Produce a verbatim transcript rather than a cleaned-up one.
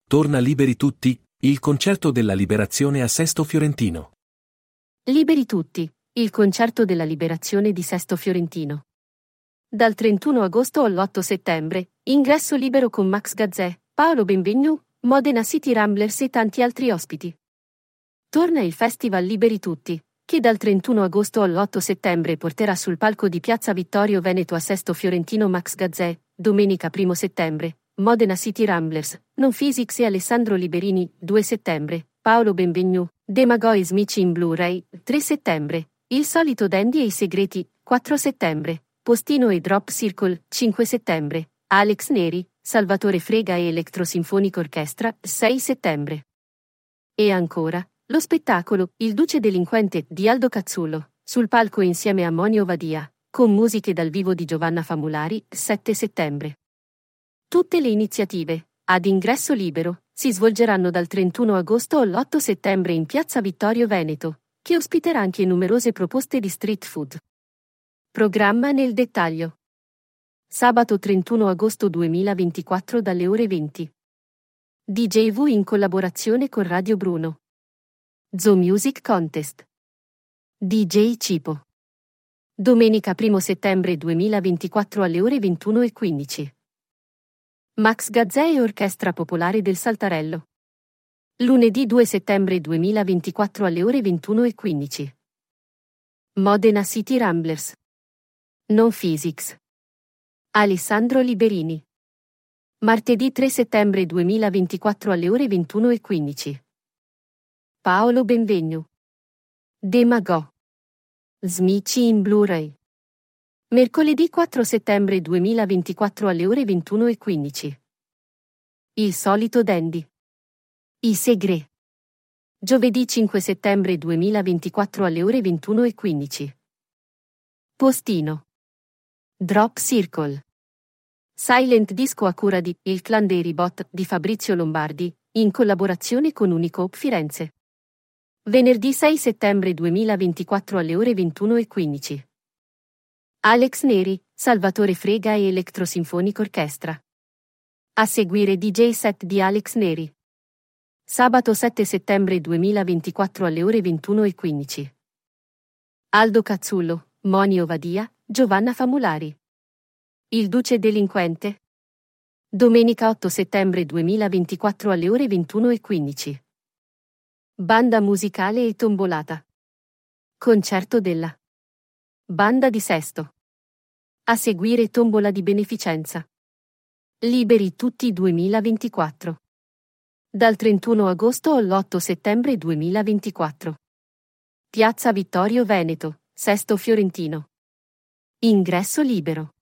Torna Liberi Tutti, il concerto della liberazione a Sesto Fiorentino. Liberi Tutti, il concerto della liberazione di Sesto Fiorentino. Dal trentuno agosto all'otto settembre, ingresso libero con Max Gazzè, Paolo Benvenu, Modena City Ramblers e tanti altri ospiti. Torna il Festival Liberi Tutti, che dal trentuno agosto all'otto settembre porterà sul palco di Piazza Vittorio Veneto a Sesto Fiorentino Max Gazzè, domenica primo settembre, Modena City Ramblers, Non Physics e Alessandro Liberini, due settembre, Paolo Benvenu, Demagoy Smith in Blu-ray, tre settembre, Il solito Dandy e i segreti, quattro settembre, Postino e Drop Circle, cinque settembre, Alex Neri, Salvatore Frega e Electro Sinfonic Orchestra, sei settembre. E ancora, lo spettacolo Il Duce Delinquente di Aldo Cazzullo, sul palco insieme a Moni Ovadia, con musiche dal vivo di Giovanna Famulari, sette settembre. Tutte le iniziative, ad ingresso libero, si svolgeranno dal trentuno agosto all'otto settembre in Piazza Vittorio Veneto, che ospiterà anche numerose proposte di street food. Programma nel dettaglio. Sabato trentuno agosto duemilaventiquattro dalle ore venti. D J V in collaborazione con Radio Bruno. Zoo Music Contest. D J Cipo. Domenica primo settembre duemilaventiquattro alle ore ventuno e quindici. Max Gazzè e Orchestra Popolare del Saltarello. Lunedì due settembre duemilaventiquattro alle ore ventuno e quindici. Modena City Ramblers. Non Physics. Alessandro Liberini. Martedì tre settembre duemilaventiquattro alle ore ventuno e quindici. Paolo Benvenu. Demago. Smici in Blu-ray. Mercoledì quattro settembre duemilaventiquattro alle ore ventuno e quindici. Il solito Dandy. I Segre. Giovedì cinque settembre duemilaventiquattro alle ore ventuno e quindici. Postino. Drop Circle. Silent Disco a cura di Il Clan dei Ribot di Fabrizio Lombardi, in collaborazione con Unicoop Firenze. Venerdì sei settembre duemilaventiquattro alle ore ventuno e quindici. Alex Neri, Salvatore Frega e Electro Sinfonic Orchestra. A seguire D J set di Alex Neri. Sabato sette settembre duemilaventiquattro alle ore ventuno e quindici. Aldo Cazzullo, Moni Ovadia, Giovanna Famulari. Il Duce Delinquente. Domenica otto settembre duemilaventiquattro alle ore ventuno e quindici. Banda musicale e tombolata. Concerto della Banda di Sesto. A seguire tombola di beneficenza. Liberi Tutti duemilaventiquattro. Dal trentuno agosto all'otto settembre duemilaventiquattro. Piazza Vittorio Veneto, Sesto Fiorentino. Ingresso libero.